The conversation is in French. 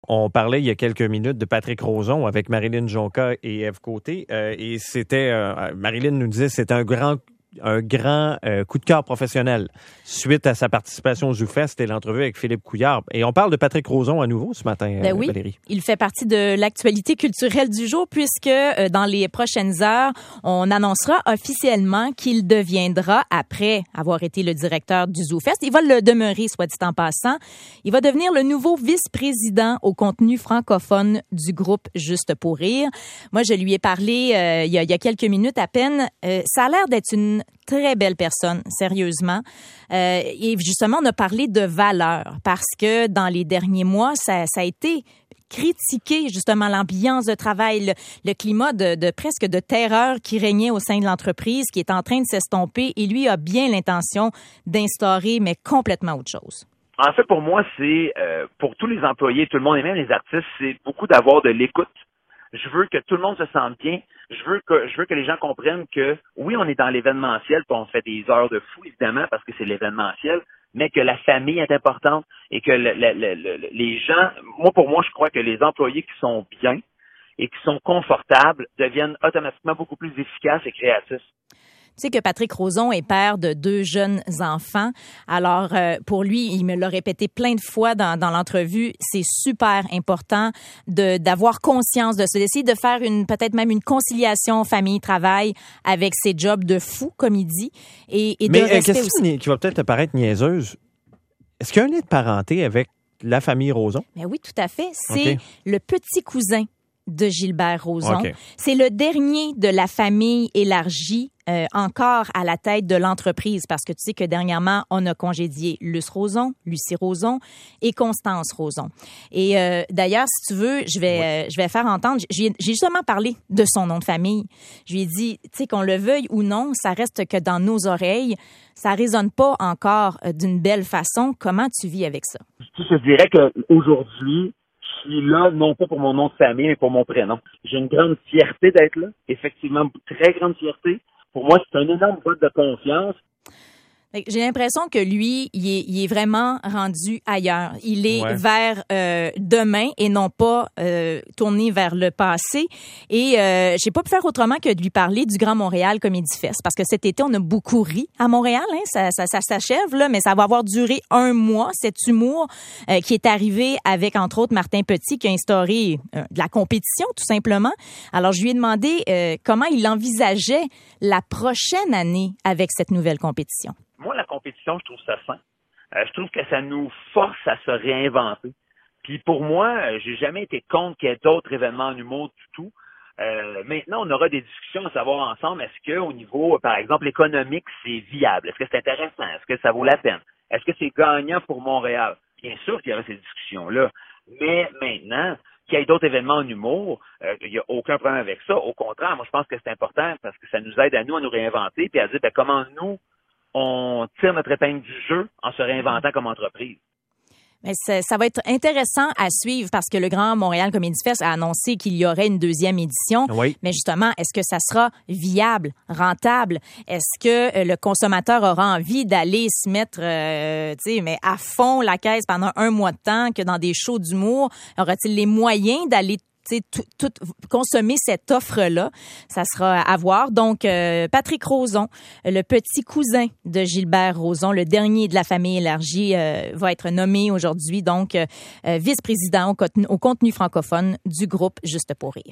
On parlait il y a quelques minutes de Patrick Rozon avec Marilyn Jonca et Ève Côté. Et c'était, Marilyn nous disait, c'est un grand coup de cœur professionnel suite à sa participation au ZooFest et l'entrevue avec Philippe Couillard. Et on parle de Patrick Rozon à nouveau ce matin, oui, Valérie. Il fait partie de l'actualité culturelle du jour puisque dans les prochaines heures, on annoncera officiellement qu'il deviendra, après avoir été le directeur du ZooFest, il va le demeurer, soit dit en passant, il va devenir le nouveau vice-président au contenu francophone du groupe Juste pour rire. Moi, je lui ai parlé il y a quelques minutes à peine. Ça a l'air d'être une très belle personne, sérieusement. Et justement, on a parlé de valeurs parce que dans les derniers mois, ça a été critiqué, justement, l'ambiance de travail, le climat de presque de terreur qui régnait au sein de l'entreprise, qui est en train de s'estomper. Et lui a bien l'intention d'instaurer, mais complètement autre chose. En fait, pour moi, c'est pour tous les employés, tout le monde et même les artistes, c'est beaucoup d'avoir de l'écoute. Je veux que tout le monde se sente bien. Je veux que les gens comprennent que oui, on est dans l'événementiel, puis on fait des heures de fou, évidemment, parce que c'est l'événementiel, mais que la famille est importante et que les gens, pour moi, je crois que les employés qui sont bien et qui sont confortables deviennent automatiquement beaucoup plus efficaces et créatifs. Tu sais que Patrick Rozon est père de 2 jeunes enfants. Alors, pour lui, il me l'a répété plein de fois dans l'entrevue, c'est super important d'avoir conscience de ça, d'essayer de faire peut-être même une conciliation famille-travail avec ses jobs de fou, comme il dit, et mais, de rester question qui va peut-être te paraître niaiseuse, est-ce qu'il y a un lien de parenté avec la famille Rozon? Mais oui, tout à fait. C'est le petit cousin de Gilbert Rozon. Okay. C'est le dernier de la famille élargie encore à la tête de l'entreprise parce que tu sais que dernièrement, on a congédié Luce Rozon, Lucie Rozon et Constance Rozon. Et d'ailleurs, si tu veux, je vais faire entendre, j'ai justement parlé de son nom de famille. Je lui ai dit, tu sais, qu'on le veuille ou non, ça reste que dans nos oreilles, ça résonne pas encore d'une belle façon. Comment tu vis avec ça? Je dirais qu'aujourd'hui, je suis là, non pas pour mon nom de famille, mais pour mon prénom. J'ai une grande fierté d'être là. Effectivement, très grande fierté. Pour moi, c'est un énorme vote de confiance. J'ai l'impression que lui, il est vraiment rendu ailleurs. Il est vers demain et non pas tourné vers le passé. Et j'ai pas pu faire autrement que de lui parler du Grand Montréal Comedy Fest parce que cet été, on a beaucoup ri à Montréal. Hein, ça s'achève là, mais ça va avoir duré 1 mois cet humour qui est arrivé avec entre autres Martin Petit qui a instauré de la compétition tout simplement. Alors je lui ai demandé comment il envisageait la prochaine année avec cette nouvelle compétition. Moi, la compétition, je trouve ça sain. Je trouve que ça nous force à se réinventer. Puis pour moi, j'ai jamais été contre qu'il y ait d'autres événements en humour du tout. Maintenant, on aura des discussions à savoir ensemble, est-ce que au niveau, par exemple, économique, c'est viable? Est-ce que c'est intéressant? Est-ce que ça vaut la peine? Est-ce que c'est gagnant pour Montréal? Bien sûr qu'il y aura ces discussions-là. Mais maintenant, qu'il y ait d'autres événements en humour, il n'y a aucun problème avec ça. Au contraire, moi, je pense que c'est important parce que ça nous aide à nous réinventer puis à dire comment nous, on tire notre épingle du jeu en se réinventant comme entreprise. Mais ça va être intéressant à suivre parce que le Grand Montréal Comedy Fest a annoncé qu'il y aurait une 2e édition. Oui. Mais justement, est-ce que ça sera viable, rentable? Est-ce que le consommateur aura envie d'aller se mettre mais à fond la caisse pendant 1 mois de temps que dans des shows d'humour? Aura-t-il les moyens d'aller tout consommer cette offre-là? Ça sera à voir. Donc, Patrick Rozon, le petit cousin de Gilbert Rozon, le dernier de la famille élargie, va être nommé aujourd'hui, donc, vice-président au contenu francophone du groupe Juste pour rire.